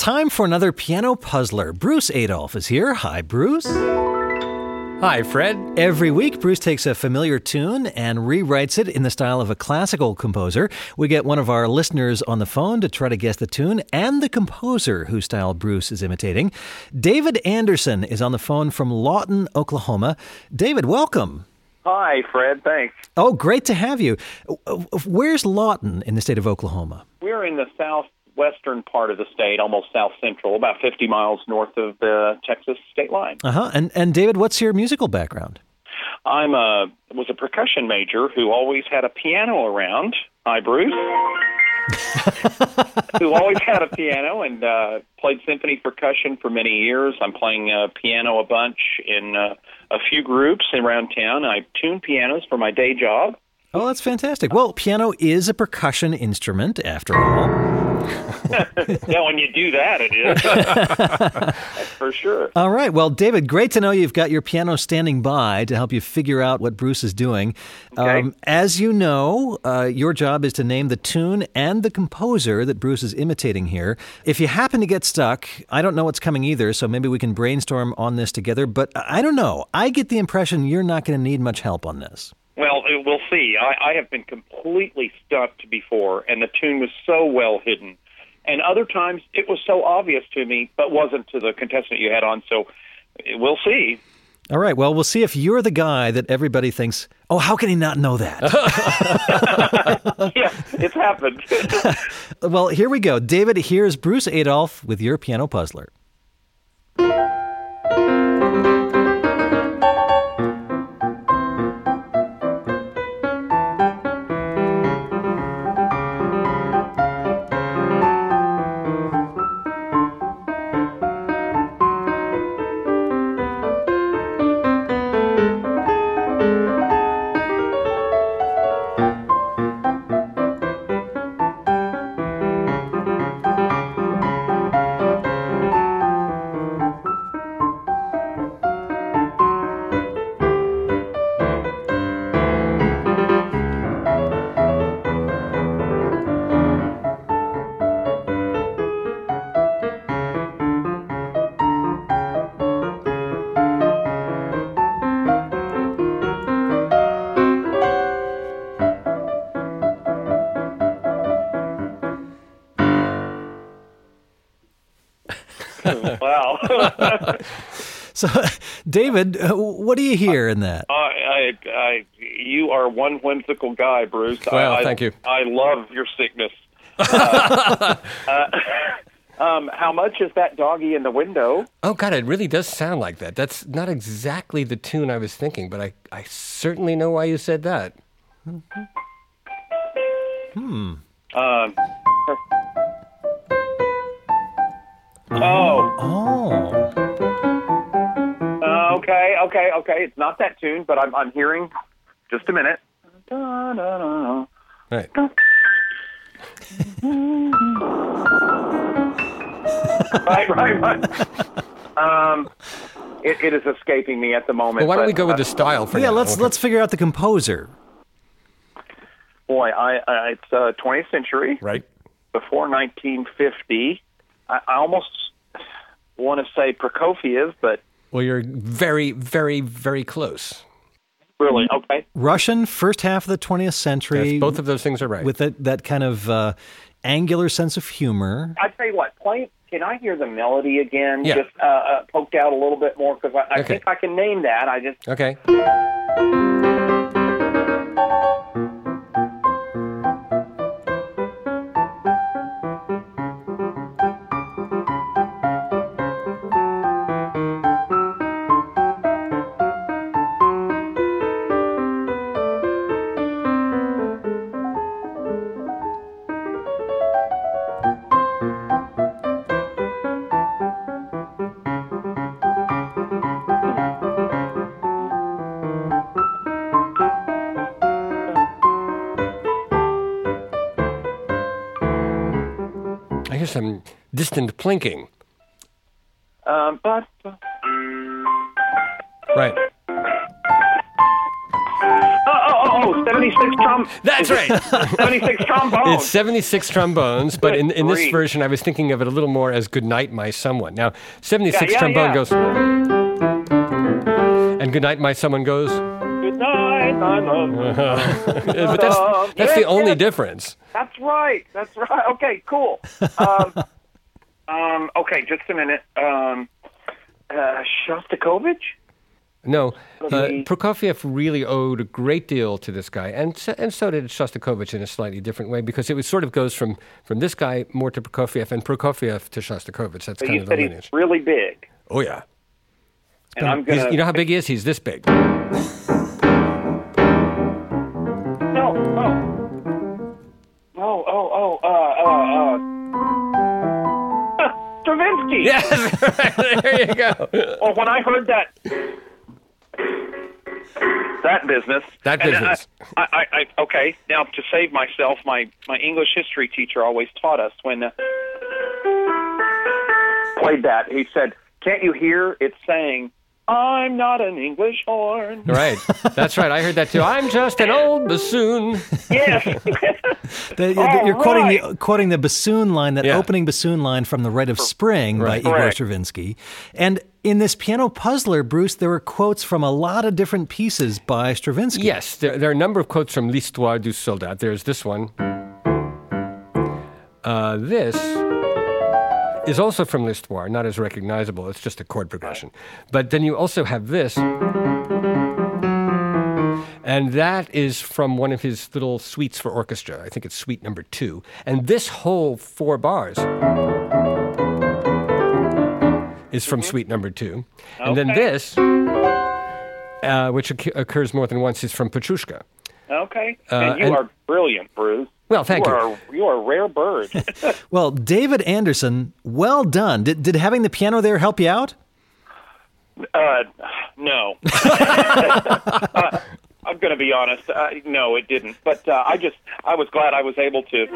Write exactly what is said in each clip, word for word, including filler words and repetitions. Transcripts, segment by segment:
time for another piano puzzler. Bruce Adolphe is here. Hi, Bruce. Hi, Fred. Every week, Bruce takes a familiar tune and rewrites it in the style of a classical composer. We get one of our listeners on the phone to try to guess the tune and the composer whose style Bruce is imitating. David Anderson is on the phone from Lawton, Oklahoma. David, welcome. Hi, Fred. Thanks. Oh, great to have you. Where's Lawton in the state of Oklahoma? We're in the southwestern part of the state, almost south central, about fifty miles north of the Texas state line. Uh-huh. And, and David, what's your musical background? I'm a was a percussion major who always had a piano around. Hi, Bruce. Who always had a piano and uh, played symphony percussion for many years. I'm playing uh, piano a bunch in uh, a few groups around town. I tune pianos for my day job. Oh, that's fantastic. Well, piano is a percussion instrument, after all. Yeah, when you do that, it is. That's for sure. All right. Well, David, great to know you've got your piano standing by to help you figure out what Bruce is doing. Okay. Um, as you know, uh, your job is to name the tune and the composer that Bruce is imitating here. If you happen to get stuck, I don't know what's coming either, so maybe we can brainstorm on this together. But I don't know. I get the impression you're not going to need much help on this. Well, we'll see. I, I have been completely stumped before, and the tune was so well hidden. And other times it was so obvious to me, but wasn't to the contestant you had on. So we'll see. All right. Well, we'll see if you're the guy that everybody thinks, oh, how can he not know that? Yeah, it's happened. Well, here we go. David, here's Bruce Adolphe with your piano puzzler. Wow. So, David, uh, what do you hear in that? I, I, I, you are one whimsical guy, Bruce. Well, I, thank you. I love your sickness. Uh, uh, um, how much is that doggy in the window? Oh, God, it really does sound like that. That's not exactly the tune I was thinking, but I, I certainly know why you said that. Hmm. Um, oh. Oh. Uh, okay, okay, okay. It's not that tune, but I'm I'm hearing. Just a minute. Da, da, da. Right. right, right, right. Um, it, it is escaping me at the moment. Well, why don't but, we go with uh, the style for Yeah, now? let's Okay. let's figure out the composer. Boy, I, I it's uh, twentieth century, Right. before nineteen fifty. I, I almost want to say Prokofiev, but Well, you're very, very, very close. really, okay. Russian, first half of the twentieth century. Yes, both of those things are right. With that, that kind of uh, angular sense of humor. I tell you what, play. Can I hear the melody again? Yeah. Just uh, uh, poked out a little bit more because I, I Okay. think I can name that. I just Okay. I hear some distant plinking. um, but Right. oh, oh, oh, Oh, seventy-six trom. That's right. seventy-six trombones. It's seventy-six trombones, but in, in this Grief. version, I was thinking of it a little more as Goodnight, My Someone. Now, seventy-six Yeah, yeah, trombone yeah. goes... And Goodnight, My Someone goes... Good night, I love you. But that's, that's the Yes, only yes. difference. That's right. That's right. Okay, cool. Um, um, okay, just a minute. Um, uh, Shostakovich? No, uh, Okay. Prokofiev really owed a great deal to this guy, and so, and so did Shostakovich in a slightly different way, because it was, sort of goes from, from this guy more to Prokofiev, and Prokofiev to Shostakovich. That's So kind you of the said he's lineage. really big. Oh, yeah. And I'm He's- gonna. you know how big he is? He's this big. No. Oh. Oh. Oh. Oh. Uh. Uh. Uh. Stravinsky. Yes, there you go. Well, when I heard that. That business. That and business. I, I, I, okay. Now, to save myself, my, my English history teacher always taught us when uh, played that. He said, "Can't you hear it saying, 'I'm not an English horn'?" Right. That's right. I heard that too. I'm just an old bassoon. Yes. The- the- All you're quoting right. the quoting the bassoon line, that Yeah. opening bassoon line from The Rite of Spring Right. by Igor Correct. Stravinsky. And in this piano puzzler, Bruce, there were quotes from a lot of different pieces by Stravinsky. Yes, there, there are a number of quotes from L'Histoire du Soldat. There's this one. Uh, this is also from L'Histoire, not as recognizable. It's just a chord progression. But then you also have this. And that is from one of his little suites for orchestra. I think it's suite number two. And this whole four bars is from suite number two. And then Okay. this, uh, which occ- occurs more than once, is from Petrushka. Okay. Uh, and you and- are brilliant, Bruce. Well, thank you. you. Are, you are a rare bird. Well, David Anderson, well done. Did, did having the piano there help you out? uh, no. uh, I'm going to be honest. Uh, no, it didn't. But uh, I just, I was glad I was able to.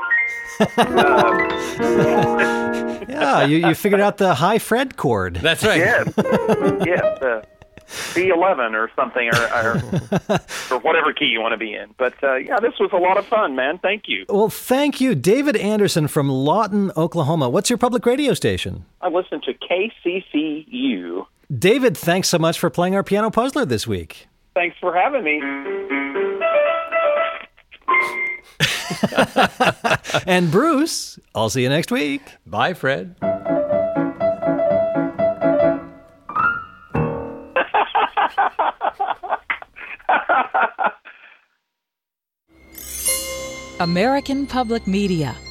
Yeah, you, you figured out the high fret chord. That's right. Yes. yes. Uh, B eleven or something, or, or, or whatever key you want to be in. But uh, yeah, this was a lot of fun, man. Thank you. Well, thank you. David Anderson from Lawton, Oklahoma. What's your public radio station? I listened to K C C U. David, thanks so much for playing our piano puzzler this week. Thanks for having me. And Bruce, I'll see you next week. Bye, Fred. American Public Media